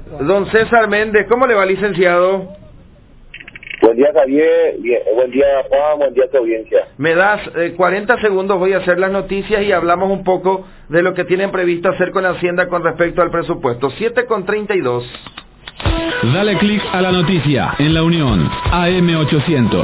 Don César Méndez, ¿cómo le va, licenciado? Buen día, Javier. Buen día, Juan. Buen día a tu audiencia. Me das 40 segundos, voy a hacer las noticias y hablamos un poco de lo que tienen previsto hacer con Hacienda con respecto al presupuesto. 7:32. Dale clic a la noticia en La Unión, AM800.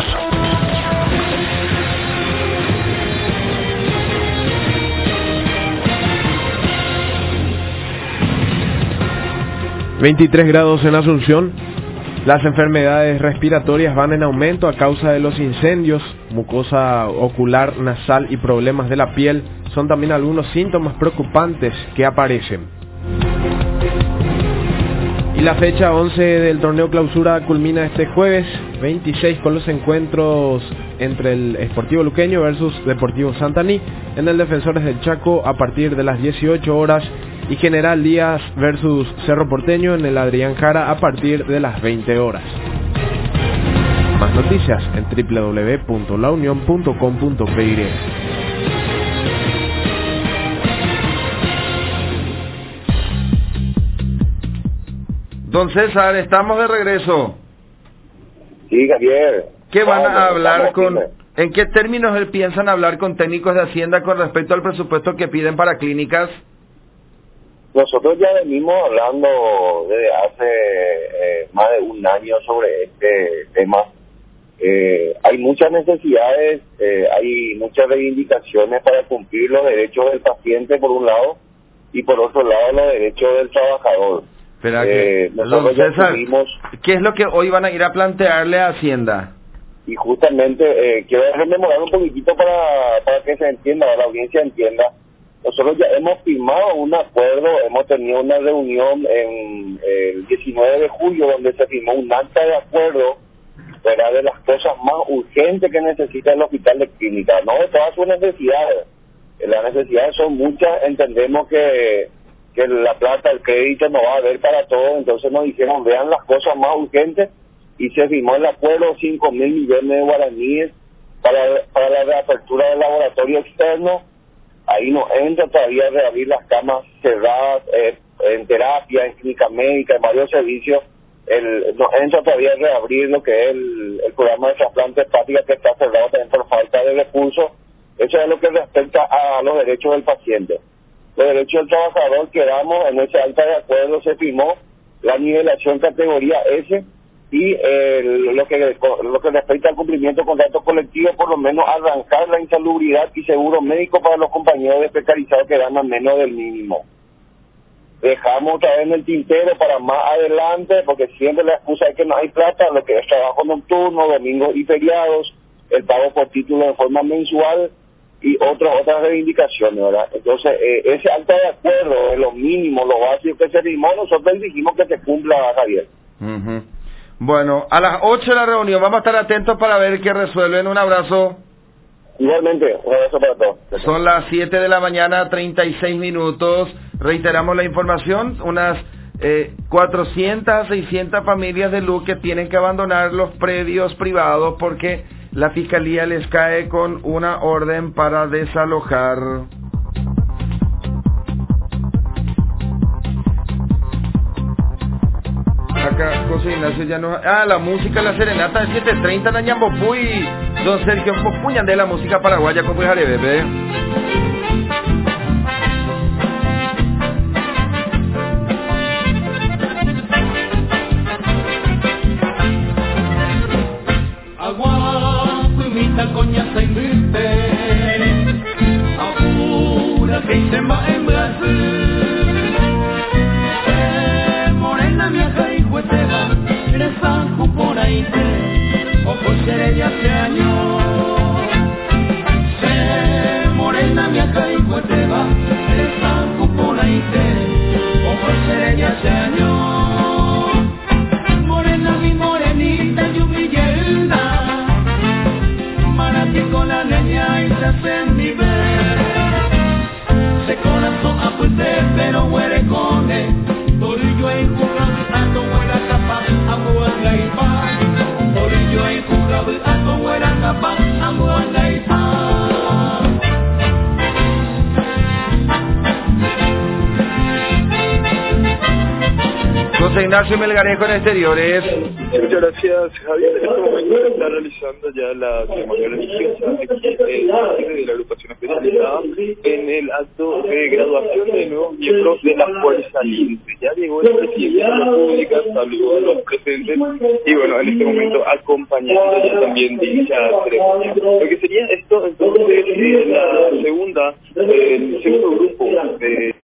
...23 grados en Asunción. Las enfermedades respiratorias van en aumento a causa de los incendios. Mucosa ocular, nasal y problemas de la piel son también algunos síntomas preocupantes que aparecen. Y la fecha 11 del torneo clausura culmina este jueves 26 con los encuentros entre el Sportivo Luqueño versus Deportivo Santaní en el Defensores del Chaco a partir de las 18 horas y General Díaz versus Cerro Porteño en el Adrián Jara a partir de las 20 horas. Más noticias en www.launion.com.py. Don César, estamos de regreso. Sí, Javier. ¿Qué van a hablar con... ¿En qué términos piensan hablar con técnicos de Hacienda con respecto al presupuesto que piden para clínicas? Nosotros ya venimos hablando desde hace más de un año sobre este tema. Hay muchas necesidades, hay muchas reivindicaciones para cumplir los derechos del paciente por un lado y por otro lado los derechos del trabajador. Espera nosotros ya César, tuvimos, ¿qué es lo que hoy van a ir a plantearle a Hacienda? y justamente quiero rememorar un poquitito para que se entienda, la audiencia entienda. Nosotros ya hemos firmado un acuerdo, hemos tenido una reunión en el 19 de julio donde se firmó un acta de acuerdo, ¿verdad?, de las cosas más urgentes que necesita el hospital de clínica, no de todas sus necesidades. Las necesidades son muchas, entendemos que la plata, el crédito no va a haber para todo, entonces nos dijeron, vean las cosas más urgentes, y se firmó el acuerdo 5.000 millones de guaraníes para la reapertura del laboratorio externo. Ahí no entra todavía reabrir las camas cerradas en terapia, en clínica médica, en varios servicios. No entra todavía reabrir lo que es el programa de trasplante hepática, que está cerrado también por falta de recursos. Eso es lo que respecta a los derechos del paciente. Los derechos del trabajador, quedamos en ese acta de acuerdo, se firmó la nivelación categoría S y lo que respecta al cumplimiento de contrato colectivo, por lo menos arrancar la insalubridad y seguro médico para los compañeros especializados que ganan menos del mínimo. Dejamos otra vez en el tintero para más adelante, porque siempre la excusa es que no hay plata, lo que es trabajo nocturno, domingos y feriados, el pago por título de forma mensual y otras reivindicaciones, ¿verdad? Entonces, ese acta de acuerdo es lo mínimo, lo básico que se firmó, nosotros exigimos que se cumpla, Javier. Uh-huh. Bueno, a las 8 de la reunión vamos a estar atentos para ver qué resuelven. Un abrazo. Igualmente, un abrazo para todos. Son las 7 de la mañana, 36 minutos. Reiteramos la información, unas 400 a 600 familias de Luque tienen que abandonar los predios privados porque la Fiscalía les cae con una orden para desalojar. Acá José Ignacio ya no... la música, la serenata de 7:30 en Ñambopuy. Don Sergio Puñan de la música paraguaya con Pujaré, bebé. Agua, fuimita, coñaza y miste. Apura que se va en Brasil. Morena, mi acá y Cueteba, eres sanjo por ahí, o por ser de hace años. Morena, mi José Ignacio Melgarejo en Exteriores. Muchas gracias, Javier. En este momento se está realizando ya la ceremonia religiosa aquí de la agrupación especializada en el acto de graduación de nuevos miembros de la Fuerza Lince. Ya llegó el presidente de la República, saludó a los presentes y bueno, en este momento acompañando ya también dicha ceremonia. Lo que sería esto entonces la segunda, el segundo grupo de